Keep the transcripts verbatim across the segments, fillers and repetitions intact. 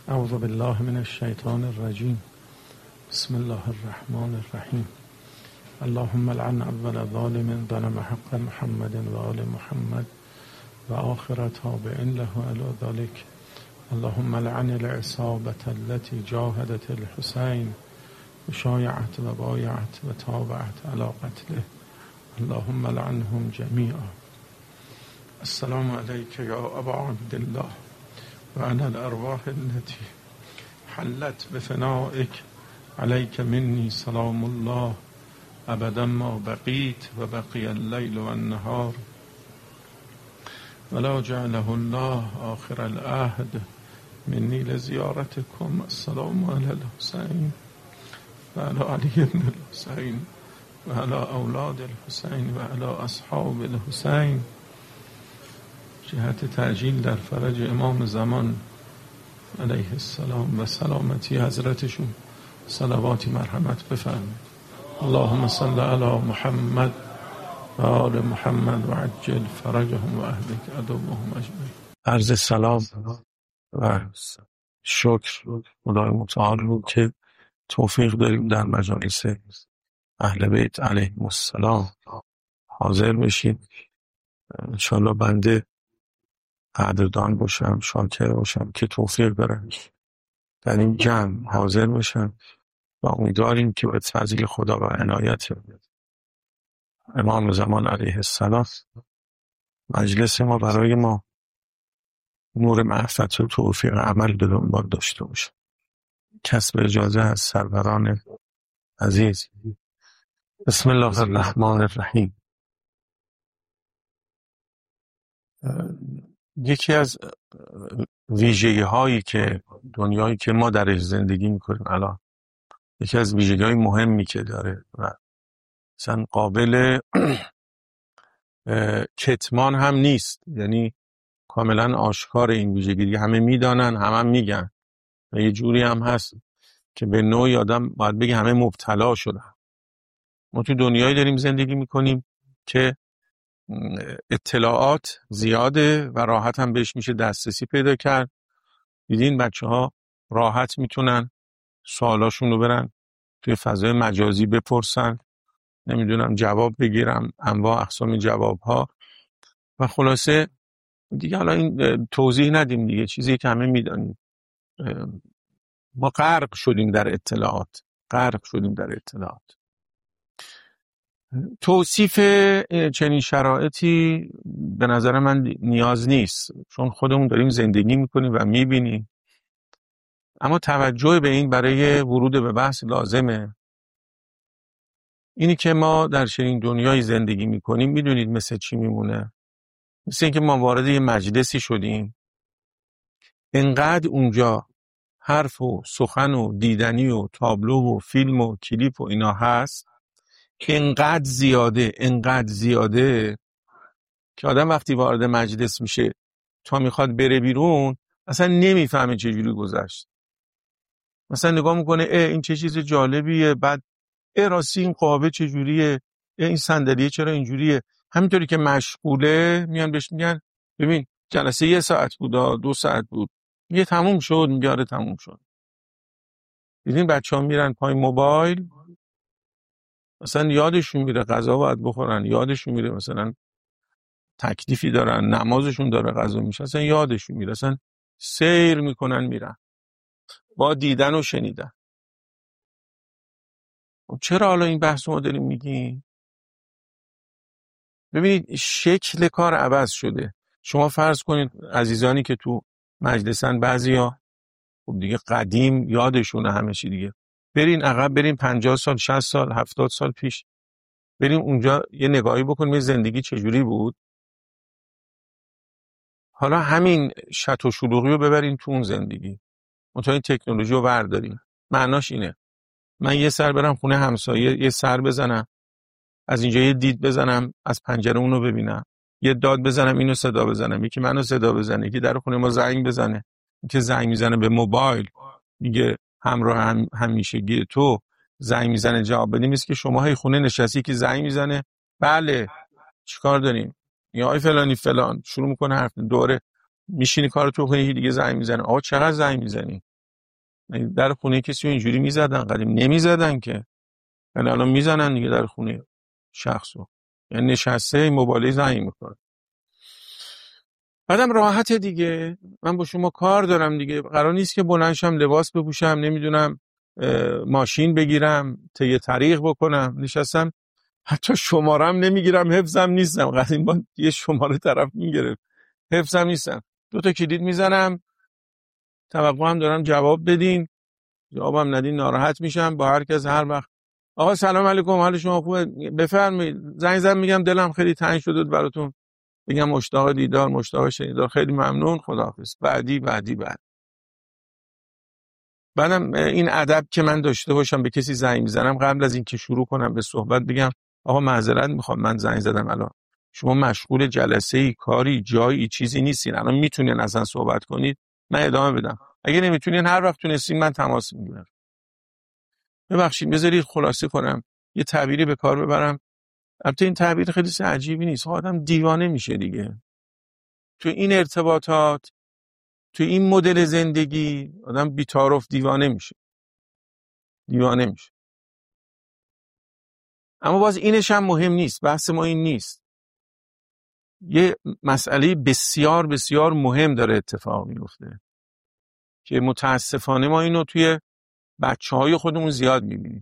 اعوذ بالله من الشیطان الرجیم. بسم الله الرحمن الرحیم. اللهم لعن اول ظالم ظلم حق محمد و آل محمد و آخر تابع له علی ذلك. اللهم لعن العصابة التي جاهدت الحسين وشايعت و بایعت و تابعت على قتله. اللهم لعنهم جميعا. السلام عليك يا أبا عبد الله وعلى الأرواح التي حلت بفنائك. عليك مني سلام الله أبدا ما بقيت وبقي الليل والنهار ولا جعله الله آخر العهد مني لزيارتكم. السلام على الحسين وعلى علي بن الحسين وعلى أولاد الحسين وعلى أصحاب الحسين. جهت تعجیل در فرج امام زمان علیه السلام و سلامتی حضرتشون صلواتی مرحمت بفرمایید. اللهم صل علی محمد و آل محمد و عجل فرجهم و اهلک عدوهم اجمعین. عرض سلام و شکر خدای متعال رو که توفیق داریم در مجالس اهل بیت علیهم السلام حاضر بشیم. انشاءالله بنده قدردان باشم، شاکر باشم که توفیق دارم در این جمع حاضر باشم و امیدواریم که به فضل خدا و عنایت امام زمان علیه السلام مجلس ما برای ما نور معرفت و توفیق عمل به دنبال داشته باشه. کسب اجازه از سروران عزیز. بسم الله الرحمن الرحیم. یکی از ویژگی هایی که دنیایی که ما درش زندگی میکنیم الان، یکی از ویژگی های مهمی که داره و مثلا قابل کتمان هم نیست، یعنی کاملا آشکار این ویژگی، دیگه همه میدانن، همه هم میگن و یه جوری هم هست که به نوعی آدم باید بگه همه مبتلا شدن. ما تو دنیایی داریم زندگی میکنیم که اطلاعات زیاده و راحت هم بهش میشه دسترسی پیدا کرد. دیدین بچه ها راحت میتونن سوالاشون رو برن توی فضای مجازی بپرسن، نمیدونم جواب بگیرم، انواع اقسام جواب ها و خلاصه دیگه حالا این توضیح ندیم دیگه، چیزی که همه میدانیم. ما غرق شدیم در اطلاعات، غرق شدیم در اطلاعات. توصیف چنین شرایطی به نظر من نیاز نیست، چون خودمون داریم زندگی میکنیم و میبینیم. اما توجه به این برای ورود به بحث لازمه. اینی که ما در چنین دنیای زندگی میکنیم میدونید مثل چی میمونه؟ مثل اینکه ما وارد یه مجلسی شدیم، انقدر اونجا حرف و سخن و دیدنی و تابلو و فیلم و کلیپ و اینا هست که انقدر زیاده انقدر زیاده که آدم وقتی وارد مجلس میشه تا میخواد بره بیرون اصلا نمیفهمه چجوری گذشت. مثلا نگاه میکنه اه این چه چیز جالبیه، بعد اه راستی این قهوه چجوریه، اه این صندلیه چرا اینجوریه. همینطوری که مشغوله میان بهش میگن ببین جلسه یه ساعت بود، دو ساعت بود، میگه تموم شد، میگه آره تموم شد. دیدین بچه ها میرن پای موبایل، مثلا یادشون میره غذا باید بخورن، یادشون میره مثلا تکلیفی دارن، نمازشون داره قضا میشه، اصلا یادشون میره، اصلا سیر میکنن میرن با دیدن و شنیدن. چرا حالا این بحث ما داریم میگیم؟ ببینید شکل کار عوض شده. شما فرض کنید عزیزانی که تو مجلسن، بعضیا خب دیگه قدیم یادشونه همه چی دیگه، برین عقب، برین پنجاه سال، شصت سال، هفتاد سال پیش، بریم اونجا یه نگاهی بکنیم زندگی چجوری بود. حالا همین شط و شلوغی رو ببرین تو اون زندگی، منتها این تکنولوژی رو برداریم. معناش اینه من یه سر برم خونه همسایه، یه سر بزنم از اینجا، یه دید بزنم از پنجره اونو ببینم، یه داد بزنم اینو صدا بزنم، یکی منو صدا بزنه، یکی در خونه ما زنگ بزنه، که زنگ میزنه به موبایل میگه همراه هم همیشگی تو، زنگ میزنه جواب بدیم. است که شما هی خونه نشستی که زنگ میزنه بله چیکار داریم یا آی فلانی فلان، شروع میکنه حرف، دوره میشینی کار تو کنی، دیگه زنگ میزنه آقا چقدر زنگ میزنی، در خونه کسی رو اینجوری میزدن قدیم؟ نمیزدن که. ولی الان میزنن دیگه در خونه شخصو، یعنی نشسته این موبایل زنگ میکنه. بعدم راحت دیگه، من با شما کار دارم دیگه، قرار نیست که بلندشم لباس بپوشم نمیدونم ماشین بگیرم طی طریق بکنم، نشستم حتی شمارم نمیگیرم، حفظم نیستم. قدیم با یه شماره طرف میگرفت، حفظم نیستم. دو تا کلید میزنم، توقع هم دارم جواب بدین، جوابم ندین ناراحت میشم. با هر کس هر وقت آقا سلام علیکم حال شما خوبه، بفرمایید. زنگ زدم میگم دلم خیلی تنگ شده براتون، بگم مشتاق دیدار مشتاق شنیدار، خیلی ممنون خداحافظ، بعدی بعدی بعد. بعدم این ادب که من داشته باشم به کسی زنگ میزنم قبل از اینکه شروع کنم به صحبت بگم آقا معذرت میخوام من زنگ زدم، الان شما مشغول جلسه ای کاری جایی چیزی نیستین، الان میتونین اصلا صحبت کنید من ادامه بدم، اگه نمیتونین هر وقت تونستین من تماس میگیرم. ببخشید بذارید خلاصه کنم، یه تعبیری به کار ببرم. البته این تعبیر خیلی عجیبی نیست، آدم دیوانه میشه دیگه تو این ارتباطات، تو این مدل زندگی آدم بی‌تعارف دیوانه میشه، دیوانه میشه. اما باز اینش هم مهم نیست، بحث ما این نیست. یه مسئله بسیار بسیار مهم داره اتفاق میفته که متاسفانه ما اینو توی بچه‌های خودمون زیاد میبینیم.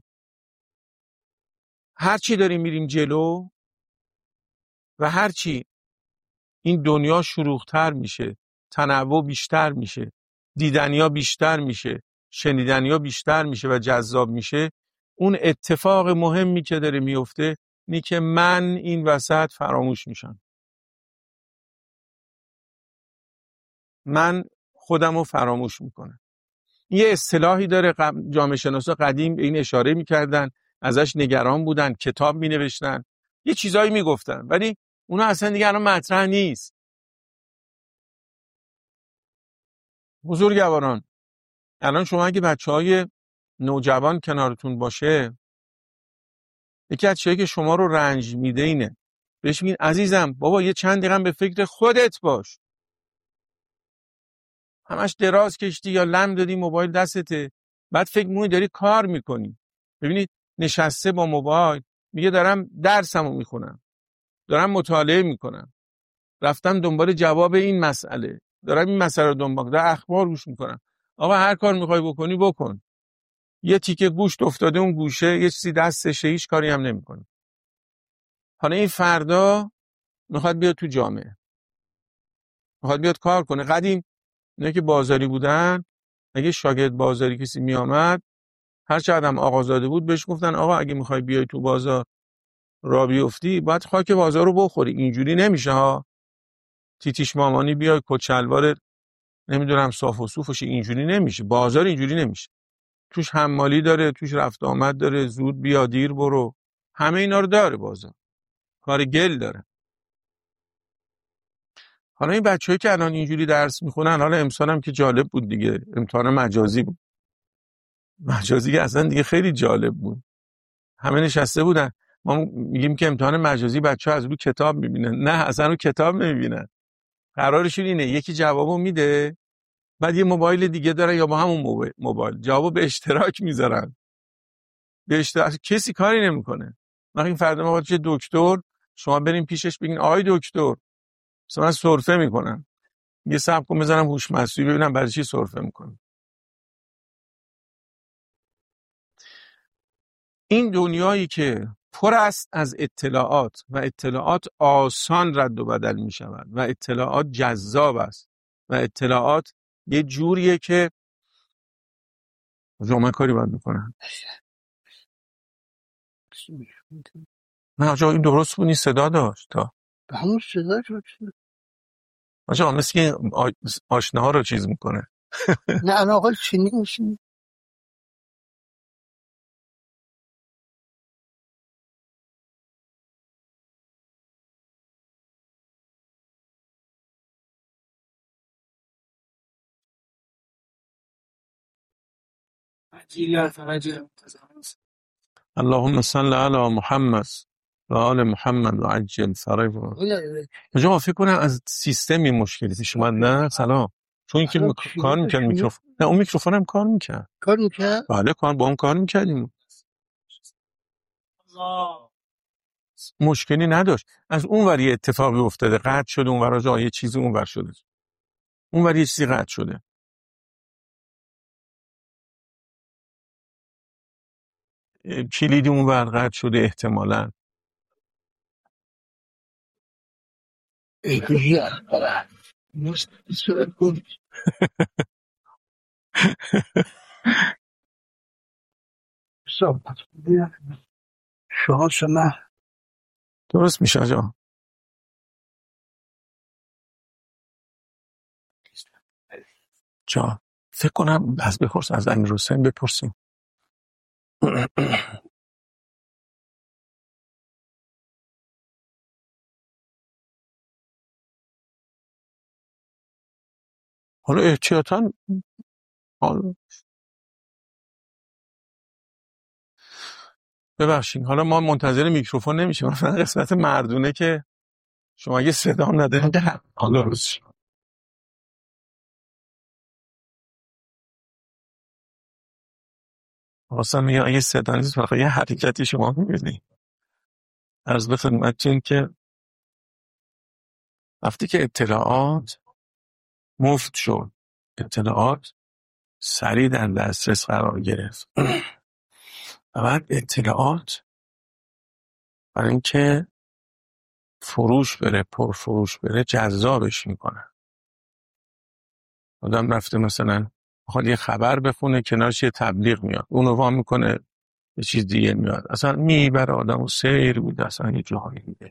هرچی داریم میریم جلو و هرچی این دنیا شلوغ‌تر میشه، تنوع بیشتر میشه، دیدنیا بیشتر میشه، شنیدنیا بیشتر میشه و جذاب میشه، اون اتفاق مهمی که داره میفته اینه که من این وسط فراموش میشم. من خودم رو فراموش میکنم. یه اصطلاحی داره جامعه شناسا قدیم به این اشاره میکردن، ازش نگران بودن، کتاب مینوشتن، یه چیزایی میگفتن، ولی اونا اصلا دیگه الان مطرح نیست. بزرگواران، الان شما اگه بچهای نوجوان کنارتون باشه، یکی از چیزایی که شما رو رنج میده اینه بهش میگین عزیزم بابا یه چند دقیقه به فکر خودت باش، همش دراز کشتی یا لم دادی موبایل دستته، بعد فکر می‌کنی داری کار میکنی. ببینید نشسته با موبایل میگه دارم درسمو میخونم، دارم مطالعه میکنم، رفتم دنبال جواب این مسئله، دارم این مسئله رو دنبال، دارم اخبار گوش میکنم. آقا هر کار میخوای بکنی بکن، یه تیکه گوشت افتاده اون گوشه، یه چیزی دستشه، هیچ کاری هم نمیکنه. حالا این فردا میخواد بیاد تو جامعه، میخواد بیاد کار کنه. قدیم اینا که بازاری بودن، اگه شاگرد بازاری کسی میامد، هر چقدر هم آقازاده بود بهش گفتن آقا اگه میخوای بیای تو بازار را بیفتی باید خاک بازار رو بخوری، اینجوری نمیشه ها، تیتیش مامانی بیای کچلوار نمیدونم صاف و صوفش، اینجوری نمیشه. بازار اینجوری نمیشه، توش حمالی داره، توش رفت آمد داره، زود بیا دیر برو، همه اینا رو داره بازار، کار گل داره. حالا این بچه‌ای که الان اینجوری درس میخونن، حالا امسال هم که جالب بود دیگه، امتحان مجازی بود، مجازی که اصلا دیگه خیلی جالب بود، همه نشسته بودن. ما میگیم که امتحان مجازی بچه‌ها از رو کتاب میبینن، نه اصلا رو کتاب نمیبینن. قرارشون اینه یکی جوابو میده، بعد یه موبایل دیگه داره یا با همون موبایل, موبایل جوابو به اشتراک میذارن، به اشتراک، کسی کاری نمیکنه. وقتی این فردا ما چه دکتر، شما بریم پیشش بگین آقای دکتر مثلا من سرفه میکنم، یه صبر کن بزنم هوش مصنوعی ببینم برای چی سرفه میکنم. این دنیایی که پر است از اطلاعات و اطلاعات آسان رد و بدل می شود و اطلاعات جذاب است و اطلاعات یه جوریه که جامعه کاری باید میکنن. نه آجا این درست بود، این صدا داشت تا به همون صدا شد. آجا مثل که آشناها رو چیز میکنه. نه الان آقا چینی میشین. اللهم صل علی محمد و آل محمد و عجل فرجهم. آجا فکر کنم از سیستمی مشکلی شما. نه سلام چون که حالا میک- کار چینی میکرد داشت می... میکروفون، نه اون میکروفون هم کار میکرد. کار میکرد. بله کار با اون کار میکردیم، مشکلی نداشت. از اون ور یه اتفاقی افتاده، قطع شده اون ور، جای یه چیزی اون ور شده، اون ور یه چیزی قطع شده. اه، کلیدی اون ور قطع شده احتمالاً. احتیاج داره مستقصد کن صحبت شانس من درست میشه آجا. جا فکر کنم از بپرس، از امیر حسین بپرسیم. حالا احتیاطاً، حالا ببخشید، حالا ما منتظر میکروفون نمیشیم، مثلا قسمت مردونه که شما اگه صدا ندارین ده حالا روز واسه میگه اگه صدا نیست فقط یه حرکتی شما میبینی. عرض به خدمتتون که وقتی که اطلاعات مفت شد، اطلاعات سریع در دسترس قرار گرفت و بعد اطلاعات برای اینکه فروش بره، پر فروش بره، جذابش میکنن. آدم رفته مثلا میخواد یه خبر بخونه، کنارش یه تبلیغ میاد، اونو وا میکنه یه چیز دیگه میاد، اصلا میبره آدم و سیر بود اصلا یه جایی دیگه.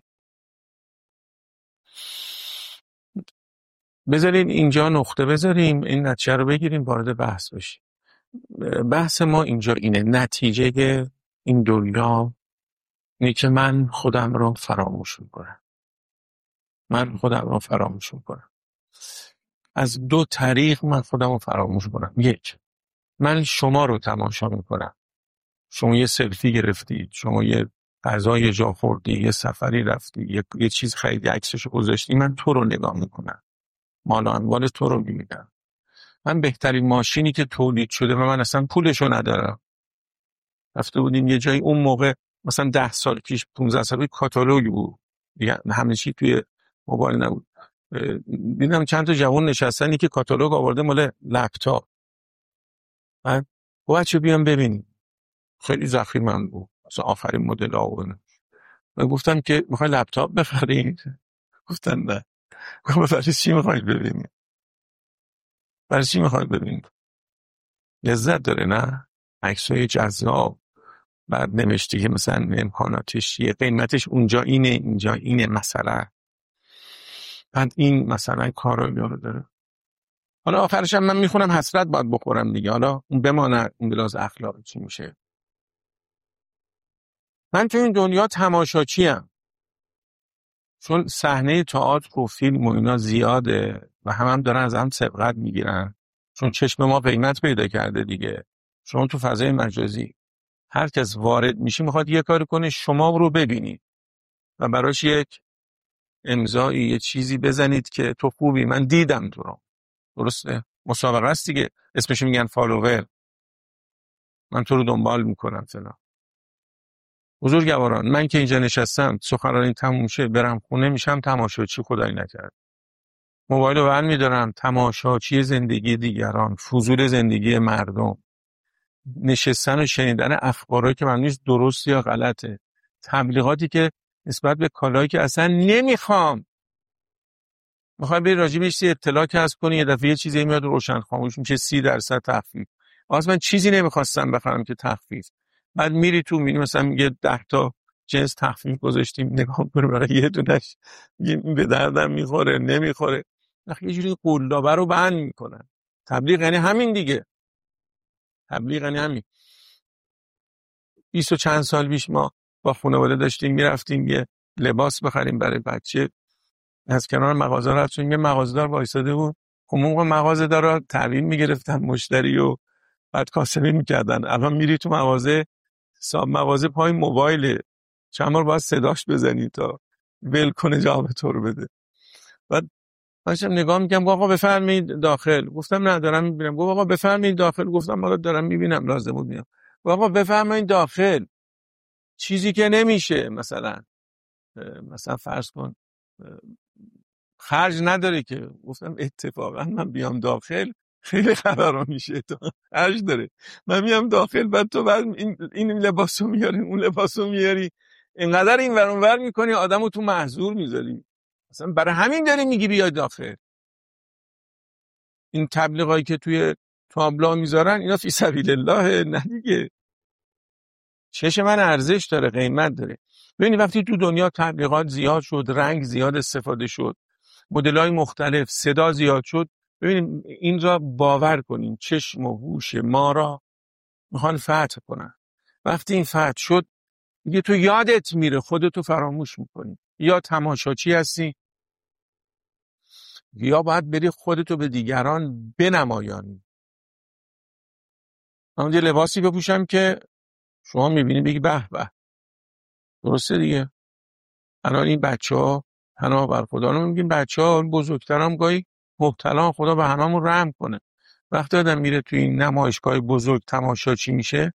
بذارین اینجا نقطه بذاریم، این نتیجه رو بگیریم، وارد بحث بشیم. بحث ما اینجا اینه، نتیجه این دنیا اینه که من خودم رو فراموش میکنم. من خودم رو فراموش میکنم. از دو طریق من خودم رو فراموش کنم. یک، من شما رو تماشا میکنم. شما یه سلفی گرفتید، شما یه غذای جا خوردی، یه سفری رفتی، یه, یه چیز خریدی، عکسشو گذاشتی، من تو رو نگاه میکنم، مال و اموال تو رو میبینم. من بهترین ماشینی که تولید شده و من اصلا پولشو ندارم، رفته بودیم یه جایی اون موقع مثلا ده سال پیش، پونزده سال پیش، کاتالوگ بود دیگه، همه چی توی موبایل نبود. اه، دیدم چند تا جوان نشستنی که کاتالوگ آورده مال لپتاپ. من با بچه بیام ببینیم، خیلی ضخیم بود، مثلا آخرین مدل آورده. من گفتم که میخوای لپتاپ بخرید؟ گفتن نه. گفتم برای چی میخواید ببینید؟ برای چی میخواید ببینید؟ لذت داره نه؟ عکسای جذاب، بعد نوشته که مثلا امکاناتش چیه، قیمتش اونجا اینه، اینجا اینه مثلا، بعد این مثلا کارا رو داره. حالا آخرش هم من میخونم حسرت باید بخورم دیگه، حالا اون بماند، اون بلاز اخلاقی چی میشه. من تو این دنیا تماشاچی ام، چون صحنه تئاتر و فیلم و اینا زیاده و هم هم دارن از هم سبقت میگیرن، چون چشم ما قیمت پیدا کرده دیگه. شما تو فضای مجازی هر کس وارد میشه میخواد یه کاری کنه شما رو ببینید و براش یک امضایی، یه چیزی بزنید که تو خوبی، من دیدم تو رو. درسته؟ مسابقه است دیگه، اسمش میگن فالوور، من تو رو دنبال میکنم فلان. بزرگواران، من که اینجا نشستم سخنرانی تموم شه برم خونه میشم تماشاچی، خدای نکرد. موبایل رو برمی‌دارم، تماشاچی زندگی دیگران، فضول زندگی مردم، نشستن و شنیدن اخبارایی که معلوم نیست درست یا غلطه، تبلیغاتی که نسبت به کالایی که اصلا نمیخوام، میخوای بری راجبش اطلاع کسب کنی، یه دفعه یه چیزی میاد روشن خاموش میشه، سی درصد تخفیف. واسه من چیزی نمیخواستم بخرم که تخفیف، بعد میری تو میبینی مثلا میگه ده تا جنس تخفیف گذاشتیم، نگاه کنی برای یه دونش میگه این به دردم میخوره نمیخوره، وقتی یه جوری قلابه رو بند میکنن. تبلیغ یعنی همین دیگه، تبلیغ یعنی همین. بیست و چند سال پیش ما با خانواده داشتیم میرفتیم یه لباس بخریم برای بچه، از کنار مغازه رفتیم، یه مغازه‌دار وایساده بود، خب موقع مغازه‌دار رو تحویل میگرفتن مشتری و بعد کاسبی میکردن. الان میری تو مغازه، صاحب مغازه پای موبایله، چند بار باید صداش بزنی تا ول کنه جواب تو رو بده. بعد داشتم نگاه میکنم، آقا بفرمایید داخل. گفتم نه دارم میبینم. گفت آقا بفرمایید داخل. گفتم آقا دارم میبینم، لازم بود میام. آقا بفرمایید داخل. چیزی که نمیشه، مثلا مثلا فرض کن خرج نداره که. گفتم اتفاقا من بیام داخل خیلی خبرها میشه، تو خرج داره. من میام داخل، بعد تو بعد این, این لباسو میاری، اون لباسو میاری، اینقدر این ور اون ور میکنی، آدمو تو محضور میذاری. مثلا برای همین داری میگی بیای داخل. این تبلیغایی که توی تابلو میذارن، اینا فی سبیل الله نه دیگه. چش من ارزش داره، قیمت داره. ببینید وقتی تو دنیا تبلیغات زیاد شد، رنگ زیاد استفاده شد، مدل‌های مختلف، صدا زیاد شد، ببینید این را باور کنین، چشم و هوش ما را میخوان فتح کنن. وقتی این فتح شد دیگه تو یادت میره، خودتو فراموش میکنی. یا تماشاچی هستی، یا باید بری خودتو به دیگران بنمایانی. من یه لباسی بپوشم که شما میبینی بگی به به، درسته دیگه. الان این بچه‌ها پناه بر خدا رو میگیم، بچه‌ها بزرگترام گاهی مبتلا، خدا به هممون رحم کنه. وقتی آدم میره توی این نمایشگاه بزرگ تماشاچی میشه،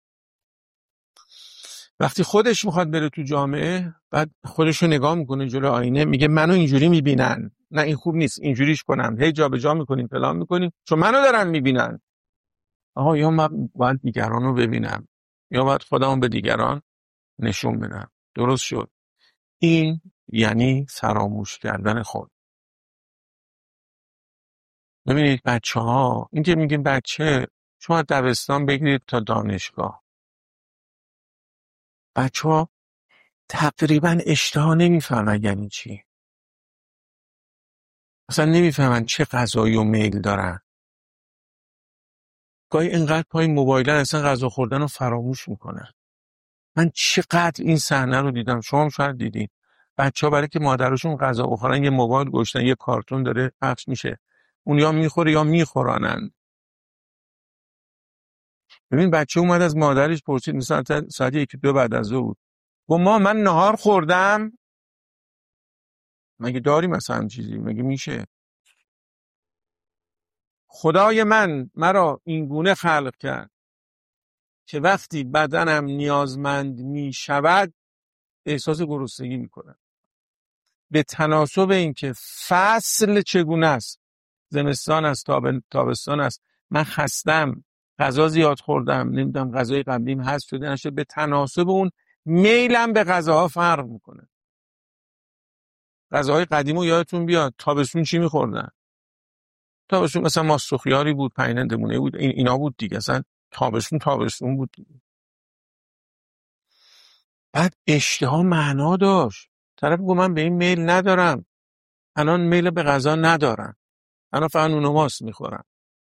وقتی خودش میخواد بره تو جامعه، بعد خودش رو نگاه میکنه جلو آینه، میگه منو اینجوری میبینن، نه این خوب نیست، اینجوریش کنم. هی جابجا میکنیم، فلان میکنیم، چون منو دارن میبینن. آها، یا من باید دیگران رو ببینم، یا باید خودمو به دیگران نشون بدم. درست شد. این یعنی فراموش کردن خود. ببینید بچه ها، این که میگیم بچه، شما دبستان بگیرید تا دانشگاه، بچه ها تقریبا اشتها نمیفهمن یعنی چی. اصلا نمیفهمن چه غذایی و میل دارن. گاهی اینقدر پای موبایلن اصلا غذا خوردن رو فراموش میکنن. من چقدر این صحنه رو دیدم، شما هم شاید دیدین. بچه ها برای که مادرشون غذا بخورن، یه موبایل گوشتن، یه کارتون داره پخش میشه، اون یا میخوره یا میخورانن. ببین بچه اومد از مادرش پرسید، مثلا ساعت یکی دو بعد از ظهر بود، گفت ما من نهار خوردم. مگه داری مثلا هم چیزی؟ مگه میشه؟ خدای من مرا این گونه خلق کرد که وقتی بدنم نیازمند میشود احساس گرسنگی میکنم، به تناسب این که فصل چگونه است، زمستان است، تاب- تابستان است، من خستم، غذا زیاد خوردم، نمیدونم غذای قبلیم هست شده نشده، به تناسب اون میلم به غذاها فرق میکنه. غذاهای قدیمو یادتون بیاد، تابستون چی میخوردن؟ تابستون مثلا ماست و خیاری بود، پینندمونه بود، این اینا بود دیگه. اصلا تابستون تابستون بود دیگه. بعد اشتها معنا داشت. طرف گفت من به این میل ندارم، الان میل به غذا ندارم، الان فقط نون و ماست میخورم.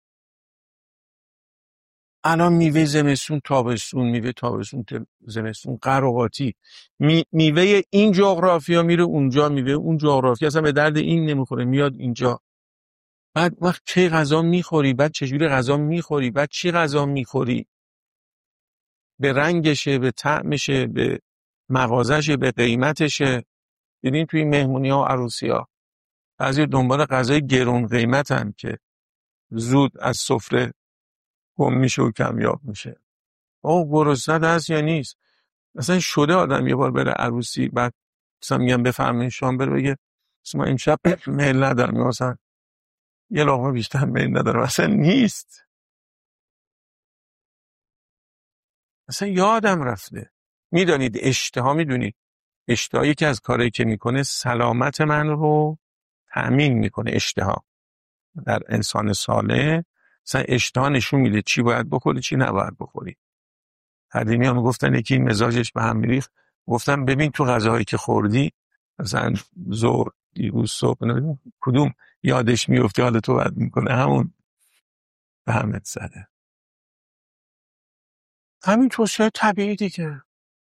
الان میوه زمستون تابستون، میوه تابستون زمستون، قراقاتی. می، میوه این جغرافیا میره اونجا، میوه اون جغرافیا اصلا به درد این نمیخوره، میاد اینجا. بعد وقت چه غذا میخوری، بعد چجوری غذا میخوری، بعد چی غذا میخوری، به رنگشه، به طعمشه، به مغازشه، به قیمتشه. دیدین توی مهمونی ها و عروسی ها بعضی دنبال غذای گرون قیمتن که زود از سفره گم میشه و کمیاب میشه. آه گرسنه هست یا نیست؟ مثلا شده آدم یه بار بره عروسی، بعد مثلا میگم بفرمایید شام بره، بگه مثلا امشب میل ندارم، مثلا یه لقمه بیشتر میل ندارم، مثلا نیست، مثلا یادم رفته. میدانید اشتها، میدونید اشتها یکی از کارهایی که میکنه سلامت من رو تأمین میکنه. اشتها در انسان سالم مثلا اشتها نشون میده چی باید بخوری چی نباید بخوری. قدیمی ها میگفتن یکی این مزاجش به هم میریخت، گفتم ببین تو غذاهایی که خوردی مثلا ظهر، دیروز صبح، نمیدونم کدوم یادش میفته، حالا تو بد میکنه، همون به همت زده. همین توصیه طبیعی دیگه.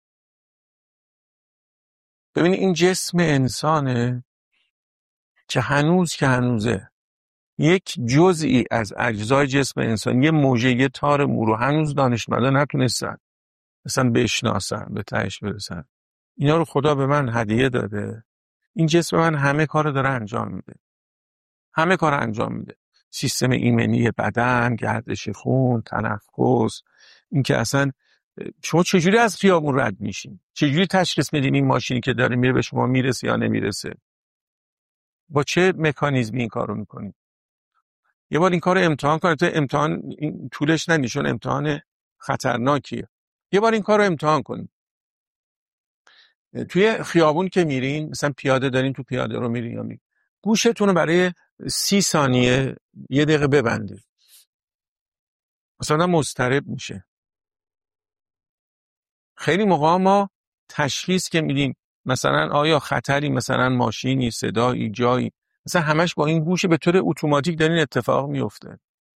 ببین این جسم انسانه که هنوز که هنوزه یک جزئی از اجزای جسم انسان، یه موجه، یه تار مو رو هنوز دانشمندان نتونستن مثلا بشناسن، به تهش برسن. اینا رو خدا به من هدیه داده. این جسم من همه کار داره انجام میده. همه کار انجام میده. سیستم ایمنی بدن، گردش خون، تنفس. این که اصلا شما چجوری از خیابون رد میشین؟ چجوری تشخیص میدین این ماشینی که داره میره به شما میرسه یا نمیرسه؟ با چه مکانیزمی این کارو میکنید؟ یه بار این کارو امتحان کنید. تو امتحان این طولش نمیشون، امتحان خطرناکیه. یه بار این کارو امتحان کنید. توی خیابون که میرین، مثلا پیاده دارین، تو پیاده رو میرین یا میرین، گوشتون رو برای سی ثانیه یه دقیقه ببندید. مثلا مضطرب میشه. خیلی موقع ما تشخیص که میدیم مثلا آیا خطری، مثلا ماشینی، صدایی، جایی، مثلا همش با این گوشه به طور اتوماتیک دارین اتفاق میفته.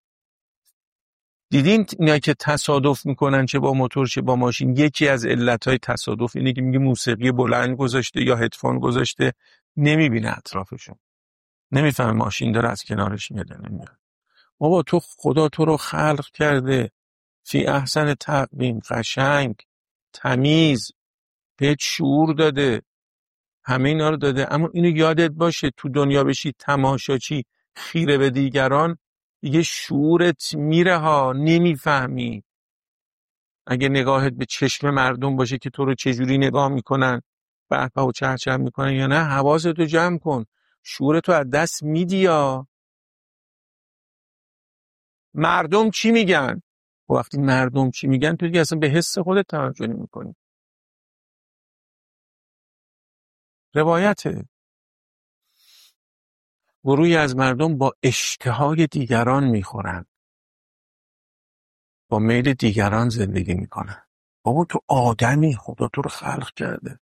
دیدین اینا که تصادف میکنن چه با موتور چه با ماشین، یکی از علتهای تصادف اینه که میگه موسیقی بلند گذاشته یا هدفون گذاشته، نمیبینه اطرافشون، نمیفهمه ماشین داره از کنارش میاد نمیاد. بابا تو خدا تو رو خلق کرده فی احسن تقویم، قشنگ، تمیز، بهت شعور داده، همه اینا رو داده، اما اینو یادت باشه تو دنیا بشی تماشاچی خیره به دیگران، دیگه شعورت میره ها، نمیفهمی. اگه نگاهت به چشم مردم باشه که تو رو چجوری نگاه میکنن، به و چهچه میکنن یا نه، حواستو جمع کن، شعورتو از دست میدی. یا مردم چی میگن؟ وقتی مردم چی میگن تو دیگه اصلا به حس خودت توجه نمیکنی. روایته گروهی از مردم با اشتهای دیگران میخورن، با میل دیگران زندگی میکنن. بابا تو آدمی، خدا تو رو خلق کرده.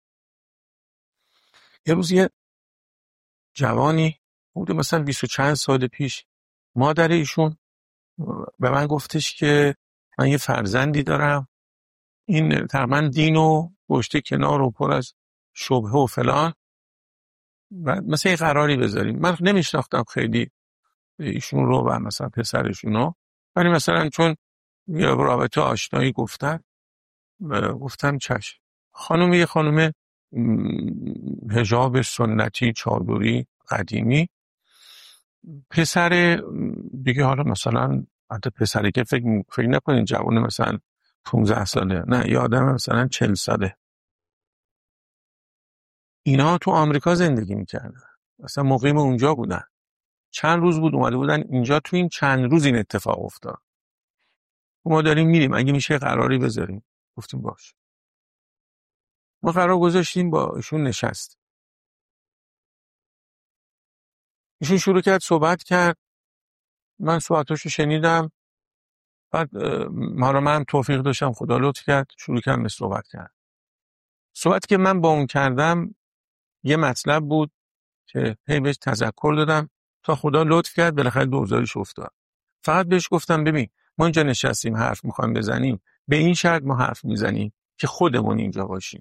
یه روز یه جوانی بود مثلا بیست و چند سال پیش، مادر ایشون به من گفتش که من یه فرزندی دارم، این تقریبا دینو گشته کنار و پر از شبهه و فلان، و مثلا یه قراری بذاریم. من نمیشناختم خیلی ایشون رو و مثلا پسرشون رو، ولی مثلا چون یه رابطه آشنایی گفتن، گفتم چشم. خانم یه خانم حجاب سنتی چادری قدیمی، پسر دیگه، حالا مثلا حتی پسری که فکر فکر نکنین جوان مثلا پانزده ساله، نه، یه آدم مثلا چهل ساله. اینا تو آمریکا زندگی میکردن، مثلا مقیم اونجا بودن، چند روز بود اومده بودن اینجا. تو این چند روز این اتفاق افتاد. ما داریم میریم، اگه میشه قراری بذاریم. گفتیم باش. ما قرار گذاشتیم، با ایشون نشست. ایشون شروع کرد صحبت کرد، من صحبتاشو شنیدم. بعد حالا من توفیق داشتم، خدا لطف کرد، شروع کردم به صحبت کرد. صحبت که من با اون کردم یه مطلب بود که هی بهش تذکر دادم تا خدا لطف کرد بالاخره دوزاریش افتاد. فقط بهش گفتم ببین ما اینجا نشستیم حرف میخوایم بزنیم، به این شرط ما حرف میزنیم که خودمون اینجا باشیم.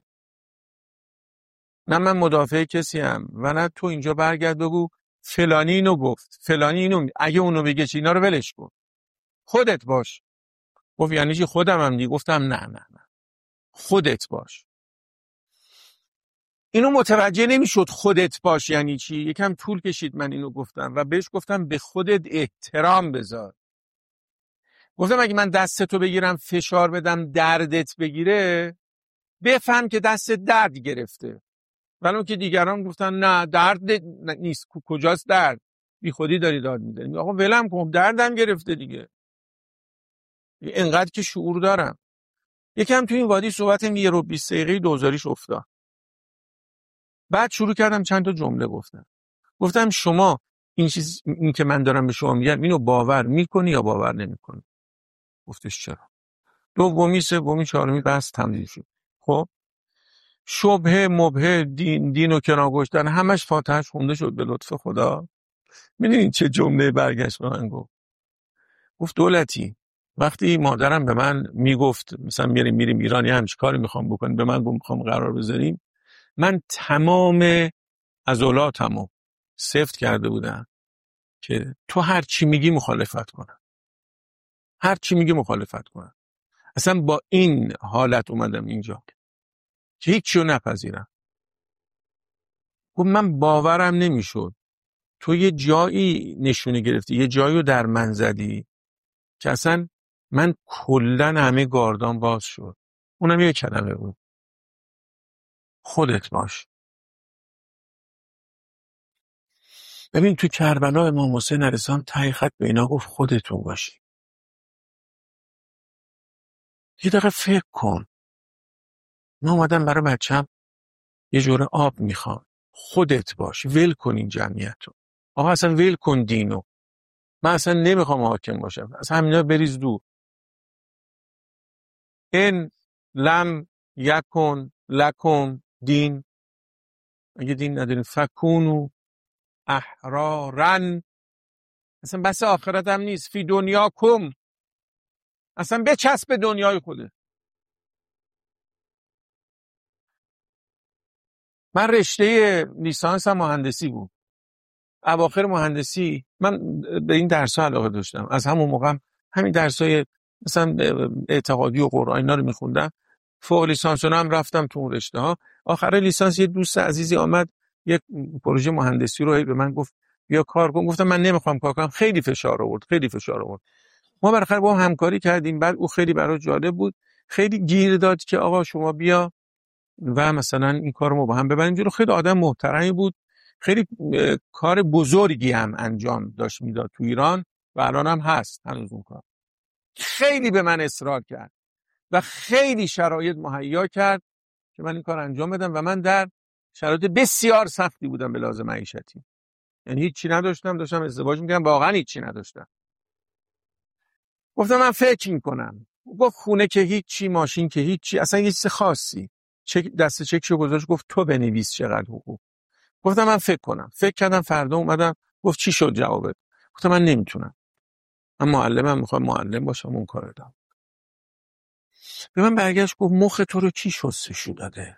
نه من مدافع کسی ام و نه تو اینجا برگرد بگو فلانی اینو گفت، فلانی اینو، اگه اونو بگه چی، اینا رو ولش کن، خودت باش. گفت یعنی چی خودم هم دی؟ گفتم نه نه نه خودت باش. اینو متوجه نمیشد خودت باش یعنی چی. یکم طول کشید من اینو گفتم و بهش گفتم به خودت احترام بذار. گفتم اگه من دستتو بگیرم فشار بدم دردت بگیره، بفهم که دست درد گرفته. ولی که دیگران گفتن نه درد نیست، کجاست درد، بی خودی داری داد میزنی. آقا ولم کن، دردم گرفته دیگه، اینقدر که شعور دارم. یکم تو این وادی صحبتم یه رو بیست دقیقه دوزاریش افتاد. بعد شروع کردم چند تا جمله گفتم. گفتم شما این چیز، این که من دارم به شما میگم، اینو باور میکنی یا باور نمیکنی؟ گفتش چرا. دومی سومی چهارمی بحث تمدید شد. خب شبهه مبهه دین دین و کنار گذاشتن همش فاتحش خونده شد به لطف خدا. میدونین چه جمله برگشت به من گفت؟ گفت دولتی وقتی مادرم به من میگفت مثلا میریم میریم ایران یه همچین کاری میخوام بکنیم، به من گفت میخوام قرار بذاریم، من تمام عضلاتمو سفت کرده بودم که تو هر چی میگی مخالفت کنم، هر چی میگی مخالفت کنم. اصلا با این حالت اومدم اینجا که هیچ چیو نپذیرم. گفت من باورم نمیشد تو یه جایی نشونه گرفتی، یه جایی رو در من زدی که اصلا من کلن همه گاردان باز شد. اونم یه کلمه بود: خودت باش. ببین تو کربلا امام حسین علیه السلام ته خط به اینا گفت خودتون باشی. یه دقیقه فکر کن، من اومدم برای بچم یه جوره آب میخوام، خودت باش، ول کن این جمعیت رو. آقا اصلا ول کن دینو، من اصلا نمیخوام حاکم باشم، اصلا همینا بریز دور. این لم یکن لکم دین، اگه دین نداریم فکونو احرارن، اصلا بس آخرت هم نیست، فی دنیا کم، اصلا بچسب دنیای خوده. من رشته لیسانس هم مهندسی بود. اواخر مهندسی من به این درس ها علاقه داشتم، از همون موقع هم همین درس های مثلا اعتقادی و قرآن اینا رو میخوندم. فوق لیسانس هم رفتم تو اون رشته ها. آخر لیسانس یه دوست عزیزی آمد یک پروژه مهندسی رو به من گفت بیا کار کن. گفتم من نمیخوام کار کنم، خیلی فشار آورد، خیلی فشار آورد. ما بالاخره با هم همکاری کردیم. بعد او خیلی برای جالب بود، خیلی گیر داد که آقا شما بیا و مثلا این کارو ما با هم ببریم جلو. خیلی آدم محترمی بود، خیلی اه، کار بزرگی هم انجام داشت میداد تو ایران و الان هم هست هنوز اون کار. خیلی به من اصرار کرد و خیلی شرایط مهیا کرد که من این کار انجام بدم و من در شرایط بسیار سختی بودم به لحاظ معیشتی. یعنی هیچی نداشتم، داشتم ازدواج میکردم، واقعا هیچی نداشتم. گفتم من فکر میکنم. گفت خونه که هیچی، ماشین که هیچی، اصلا یه چیز خاصی. چک دست چکشو گذاشت گفت تو بنویس چقدر حقوق. گفتم من فکر کنم. فکر کردم، فردا اومدم گفت چی شد جوابت؟ گفتم من نمیتونم، من معلمم، میخوام معلم باشم، اون کارو دارم. به من برگشت گفت مخ تو رو کی شستشو داده؟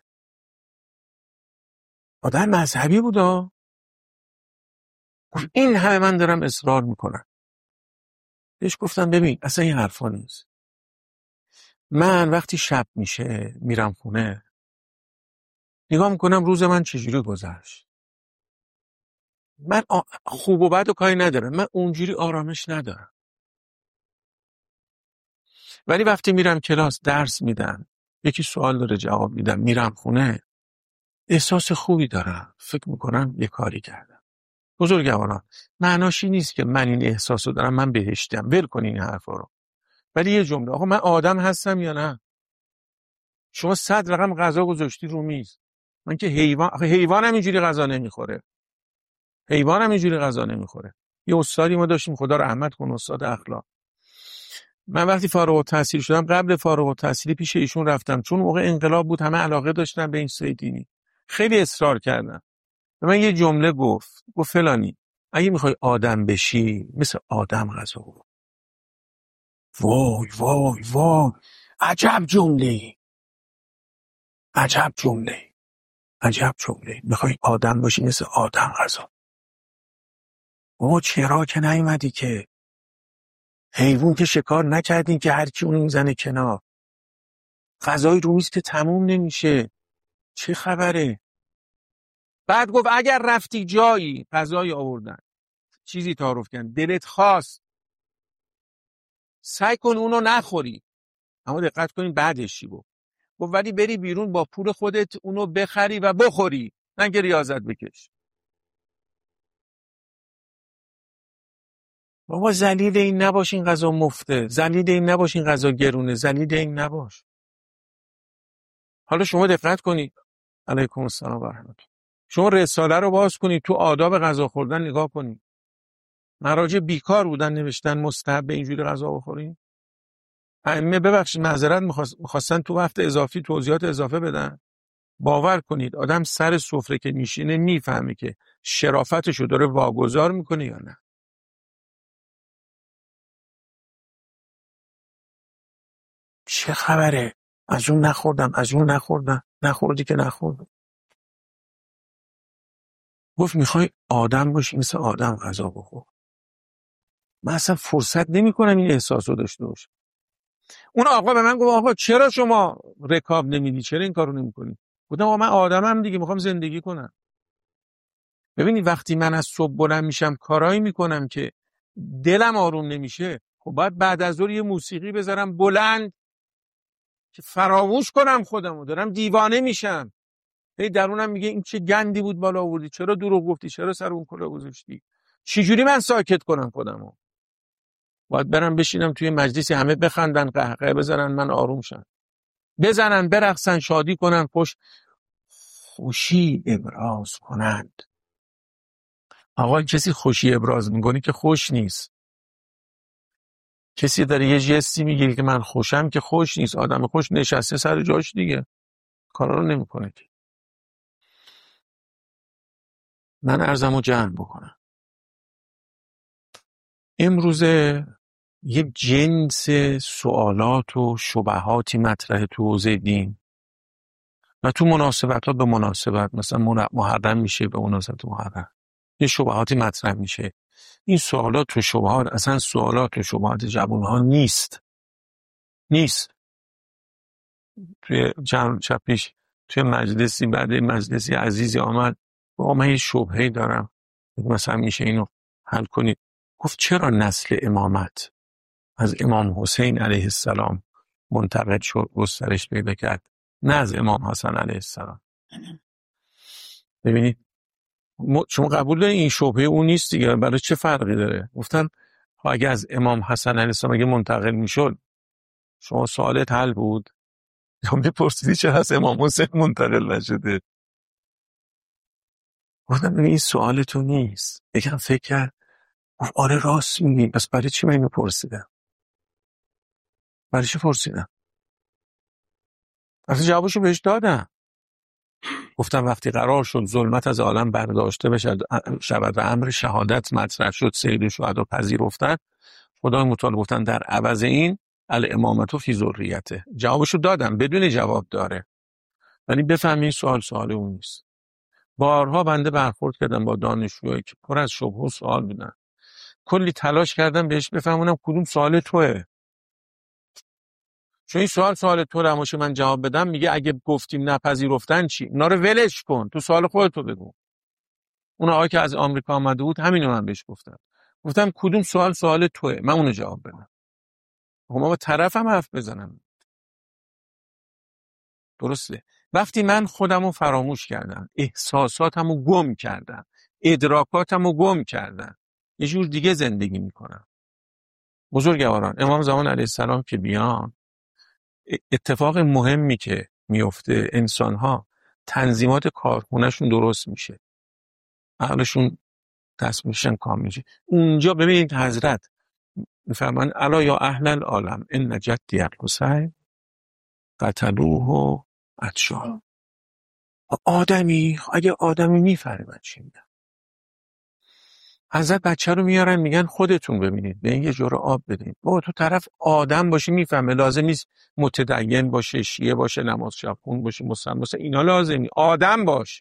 آدم مذهبی بودا. گفت این همه من دارم اصرار میکنم. بهش گفتم ببین اصلا این حرفا نیست. من وقتی شب میشه میرم خونه، نگاه میکنم روز من چجوری گذشت. من آ... خوب و بد و کاری ندارم، من اونجوری آرامش ندارم. ولی وقتی میرم کلاس درس میدم، یکی سوال داره جواب میدم، میرم خونه، احساس خوبی دارم، فکر میکنم یه کاری کردم. بزرگواران، معناشی نیست که من این احساسو دارم من بهشتم، ول کن این حرفا رو. ولی یه جمله، آقا من آدم هستم یا نه؟ شما صد رقم غذا گذاشتی رو میز، من که حیوان، آخه حیوان هم اینجوری غذا نمیخوره. حیوان هم اینجوری غذا نمیخوره. یه استادی ما داشتیم، خدا رحمت کنه، استاد اخلاق. من وقتی فارغ التحصیل شدم، قبل فارغ التحصیلی پیش ایشون رفتم، چون موقع انقلاب بود، همه علاقه داشتن به این سوی دینی. خیلی اصرار کردم. به من یه جمله گفت، گفت فلانی اگه میخوای آدم بشی مثل آدم غذا بخور. وای وای وای، عجب جمله، عجب جمله، عجب جمله. میخوای آدم باشی مثل آدم غذا. او چرا که نیومدی که؟ حیوان که شکار نکردین که هر کی اون میزنه کنار. غذای رو میز که تموم نمیشه. چه خبره؟ بعد گفت اگر رفتی جایی غذای آوردن، چیزی تعارف کردن، دلت خواست، سعی کن اونو نخوری، اما دقت کنین بعدش چی گفت. گفت ولی بری بیرون با پول خودت اونو بخری و بخوری، نه که ریاضت بکش. بابا ذلیل این نباش، این غذا مفته، ذلیل این نباش، این غذا گرونه، ذلیل این نباش. حالا شما دقت کنید، علیکم السلام و رحمت الله، شما رساله رو باز کنید، تو آداب غذا خوردن نگاه کنید. مراجع بیکار بودن نوشتن مستحب اینجوری غذا بخورین. ائمه ببخشید معذرت میخواستن تو وقت اضافی توضیحات اضافه بدن. باور کنید آدم سر سفره که میشینه میفهمه که شرافتشو داره واگذار میکنه یا نه. چه خبره؟ از اون نخوردم، از اون نخوردم. نخوردی که نخوردم. گفت میخوای آدم باشی مثل آدم غذا بخور. من اصلا فرصت نمی کنم این احساس رو داشته باشم. اون آقا به من گفت آقا چرا شما رکاب نمیدی، چرا این کارو نمیکنی؟ گفتم آقا من آدمم دیگه، میخوام زندگی کنم. ببینید وقتی من از صبح بلند میشم کارایی میکنم که دلم آروم نمیشه، خب باید بعد از ظهر یه موسیقی بذارم بلند که فراموش کنم خودمو، دارم دیوانه میشم. هی درونم میگه این چه گندی بود بالا آوردی، چرا دروغ گفتی، چرا سر اون کلا گذاشتی. چجوری من ساکت کنم خودمو؟ باید برم بشینم توی مجلسی همه بخندن، قهقه بزنن، من آروم شم، بزنن برقصن، شادی کنن، خوش خوشی ابراز کنند. آقا کسی خوشی ابراز میکنی که خوش نیست. کسی داره یه جستی میگیری که من خوشم که خوش نیست. آدم خوش نشسته سر جاش دیگه، کارا رو نمیکنه. من عرضمو جمع بکنم. امروزه یه جنس سوالات و شبهاتی مطرح تو حوزه دین و تو مناسبت ها به مناسبت، مثلا محرم میشه به مناسبت محرم یه شبهاتی مطرح میشه. این سوالات و شبهات اصلا سوالات و شبهات جوان ها نیست نیست توی چند شب پیش توی مجلسی، بعد مجلسی عزیزی آمد با من یه شبهه‌ای دارم، مثلا میشه اینو حل کنید. گفت چرا نسل امامت از امام حسین علیه السلام منتقل شد، گسترش پیدا کرد، نه از امام حسن علیه السلام؟ ببینید شما قبول دارید این شبهه اون نیست دیگه، برای چه فرقی داره؟ گفتن اگه از امام حسن علیه السلام اگه منتقل میشد، شما سوالت حل بود؟ یا میپرسیدی چرا از امام حسین منتقل نشده؟ گفتم این سوال تو نیست. یکم فکر کرد، گفت آره راست میگی، پس برای چی من اینو پرسیدم؟ برای چی پرسیدم؟ اصلا جوابشو بهش دادم. گفتم وقتی قرار شد ظلمت از عالم برداشته بشد شود و امر شهادت مطرح شد، سید شهدا پذیرفتند، خدای متعال گفتن در عوض این الامامت فی ذریته. جوابشو دادم بدون جواب داره، ولی بفهمین سوال سوال اون نیست. بارها بنده برخورد کردم با دانشجوهایی که پر از شبهه و سوال بودن، کلی تلاش کردم بهش بفهمونم کدوم سوال توئه. چون این سوال سوال تو رو باشه من جواب بدم، میگه اگه گفتیم نپذیرفتن چی؟ اونا رو ولش کن، تو سوال خودتو بگو. اون آقایی که از آمریکا آمده بود همینو من بهش گفتم، گفتم کدوم سوال سوال توئه، من اونو جواب بدم. خب ما با طرفم حرف بزنم. درسته. وقتی من خودمو فراموش کردم، احساساتمو گم کردم، ادراکاتمو گم کردم، یه جور دیگه زندگی میکنم. بزرگواران امام زمان علیه السلام که بیان، اتفاق مهمی که میفته، انسان‌ها تنظیمات کارخونه‌شون درست میشه، عقلشون دست میشن کام میشه. اونجا ببینید حضرت میفرمان الا یا اهل العالم ان جدی الحسین قتلوه عطشان. آدمی اگه آدمی میفهمه چی میگن. حضرت بچه رو میارن میگن خودتون ببینید به این یه جور آب بدین. بابا تو طرف آدم باشی میفهمه، لازم نیست متدین باشه، شیعه باشه، نماز شب خون باشه، مسلمان باشه، اینا لازم نیست، آدم باش.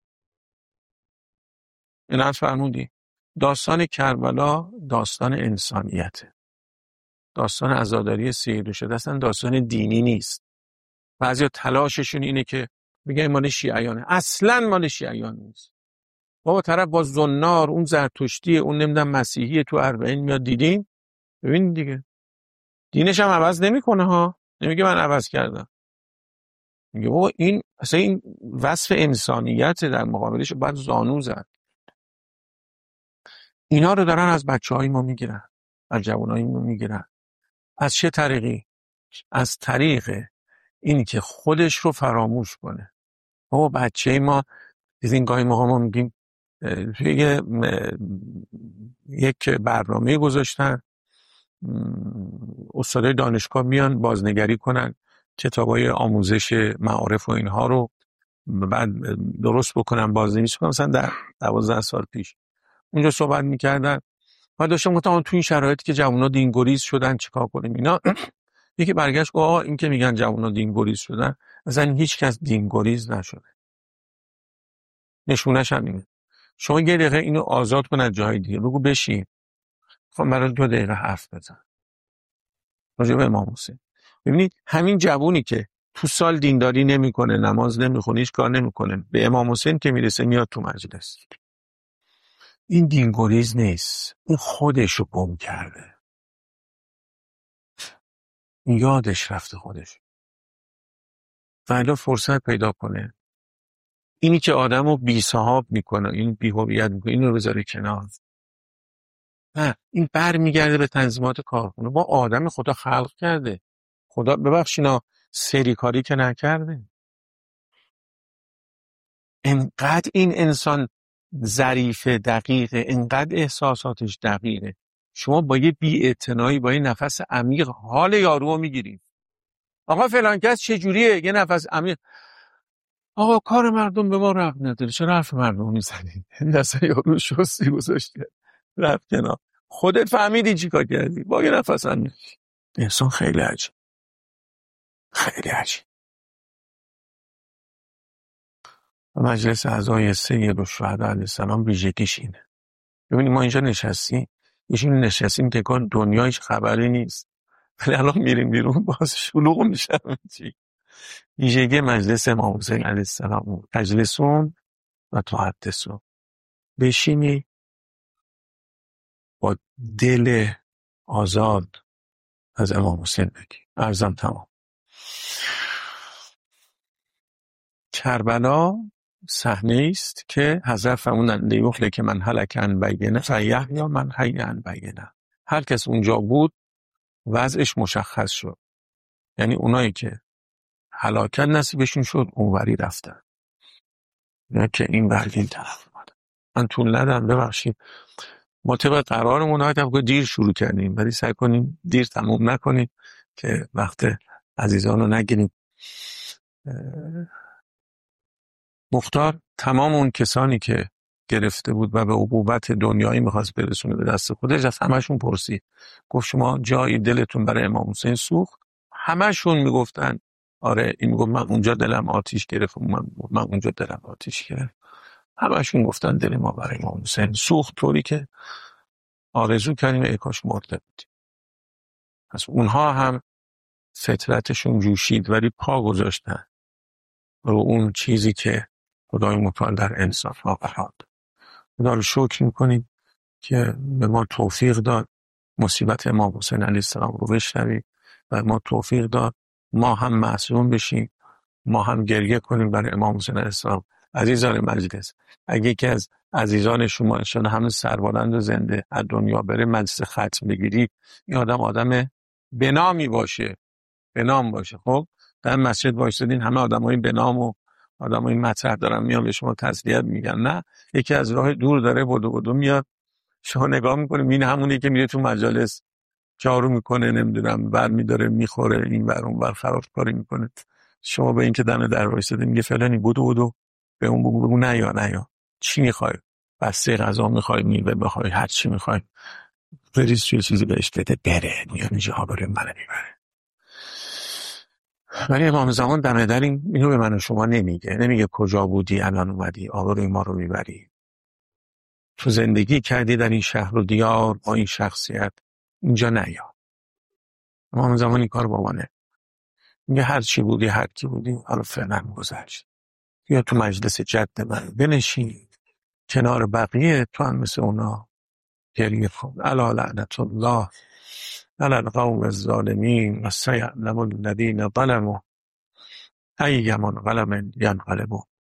این از فرمودی داستان کربلا داستان انسانیته، داستان عزاداری سید شده، اصلا داستان دینی نیست. بعضیا تلاششون اینه که میگن مال شیعیانه، اصلا مال شیعیان نیست. بابا طرف با زنار، اون زرتشتی، اون نمیدونم مسیحی تو اربعین میاد دیدین، ببین دیگه دینش هم عوض نمیکنه ها، نمیگه من عوض کردم، میگه بابا این اصلا این وصف انسانیت، در مقابلش باید زانو زد. اینا رو دارن از بچهای ما میگیرن، از جوانای ما میگیرن. از چه طریقی؟ از طریق این که خودش رو فراموش کنه. بابا بچه ما دیدین گاهی موقع ما میگیم توی یک برنامه گذاشتن استادای دانشگاه میان بازنگری کنن کتابای آموزش معارف و اینها رو، بعد درست بکنن بازنویسی کنن. مثلا در دوازده سال پیش اونجا صحبت میکردن، بعد داشتم گفتم تو این شرایطی که جوونا دینگریز شدن چیکار کنیم اینا. یکی برگشت گفت آقا این که میگن جوونا دینگریز شدن، اصلا هیچ کس دینگریز نشده، نشونش هم اینه. شما یه دقیقه اینو آزاد کن از جای دیگه، بگو بشین خب برای دو دقیقه حرف بزن راجع به امام حسین. ببینید همین جوونی که تو سال دینداری نمیکنه، نماز نمیخونه، هیچ کار نمیکنه، به امام حسین که میرسه میاد تو مجلس، این دینگوریز نیست، این خودشو گم کرده، این یادش رفته خودش و الان فرصت پیدا کنه. اینی که آدمو بی صاحب میکنه، این بی هویت میکنه، اینو بذاره کنار. نه، این بر میگرده به تنظیمات کارخونه. با آدم خدا خلق کرده، خدا ببخشینا سری کاری که نکرده. انقدر این انسان ظریف دقیقه، انقدر احساساتش دقیقه، شما با یه بی اعتنایی، با یه نفس عمیق حال یارو رو میگیرید. آقا فلان کس چجوریه؟ یه نفس عمیق. آقا کار مردم به ما رفت نداره، چرا حرف مردم میزنید؟ اصلا یارو شستی گذاشته رفت کنار، خودت فهمیدی چی کار کردی با یه نفس عمیق. انسان خیلی عجیب، خیلی عجیب. مجلس اعضای سید الشهدا علیه السلام ویژگیش اینه. ببینید ما اینجا نشستیم، یه نشستیم که کار دنیایش خبری نیست، ولی الان میریم بیرون باز شلوغ میشه. چی ویژگی مجلس امام حسین علیه السلام؟ تجلسون و تحدثون، بشینی با دل آزاد از امام حسین بگی. عرضم تمام. کربلا صحنه است که حضرت فرمودند لیحلک که من هلک عن بینه فیحیی من حی عن بینه. هر کس اونجا بود وضعش مشخص شد، یعنی اونایی که هلاکت نصیبشون شد اونوری رفتن، نه که این ور این طرف اومدن. من طول ندم، ببخشید. ما طبق قرارمون ها دیر شروع کردیم، ولی سعی کنیم دیر تموم نکنیم که وقت عزیزان رو نگیریم. مختار تمام اون کسانی که گرفته بود و به عقوبت دنیایی میخواست برسونه به دست خودش، از همشون پرسید، گفت شما جایی دلتون برای امام حسین سوخت؟ همشون میگفتن آره. این میگفت من اونجا دلم آتیش گرفت، من, من اونجا دلم آتیش گرفت. همشون گفتن دل ما برای امام حسین سوخت، طوری که آرزو کردیم ای کاش مرده بودیم. پس اونها هم فطرتشون جوشید ولی پا گذاشتن رو اون چیزی که خدای متعال در انصاف ها قرار داد. خدا رو شکر میکنیم که به ما توفیق داد مصیبت امام حسین علیه السلام رو بشنویم و ما توفیق داد ما هم معصوم بشیم، ما هم گریه کنیم برای امام حسین علیه السلام. عزیزان مجلس، اگه یکی از عزیزان شما انشاءالله همه سربلند و زنده از دنیا بره مجلس ختم بگیرید، این آدم آدم بنامی باشه، بنام باشه. خب در مسجد وایسادین همه آدمای بنام و آدمای مطرح دارن میان به شما تسلیت میگن، نه یکی از راه دور داره بدو بدو میاد، شما نگاه میکنه این همونی که میره تو مجالس جارو میکنه، نمیدونم بر میداره میخوره این ور اون ور خرابکاری میکنه. شما به این که دم در وایساده میگه فلانی بدو بدو به اون بگو بگو نه یا نه یا چی میخوای، بسته غذا میخوای، میوه میخوای، هر چی میخوای بریز توی چیزی بهش بده بره، میان اینجا بره منو میبره. ولی امام زمان دم در این اینو به من و شما نمیگه، نمیگه کجا بودی الان اومدی آبروی ما رو میبری، تو زندگی کردی در این شهر و دیار با این شخصیت، اینجا نیا. امام زمان این کار با ما نه، میگه هر چی بودی هر کی بودی حالا فعلا گذشت، یا تو مجلس جد من بنشین کنار بقیه، تو هم مثل اونا گریه کن. الا لعنت الله علی القوم الظالمین و سیعلم الذین ظلموا ای منقلب ینقلبون.